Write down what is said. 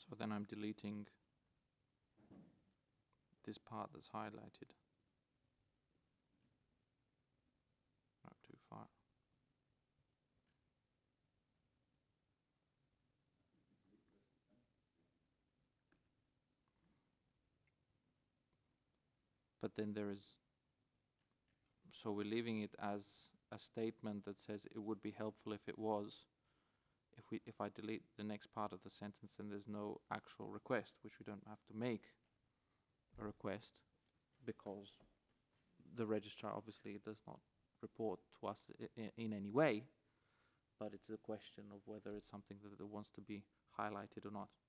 So then I'm deleting this part that's highlighted. Not too far. But then there is, so we're leaving it as a statement that says it would be helpful if it was. If I delete the next part of the sentence, then there's no actual request, which we don't have to make a request because the registrar obviously does not report to us in any way, but it's a question of whether it's something that wants to be highlighted or not.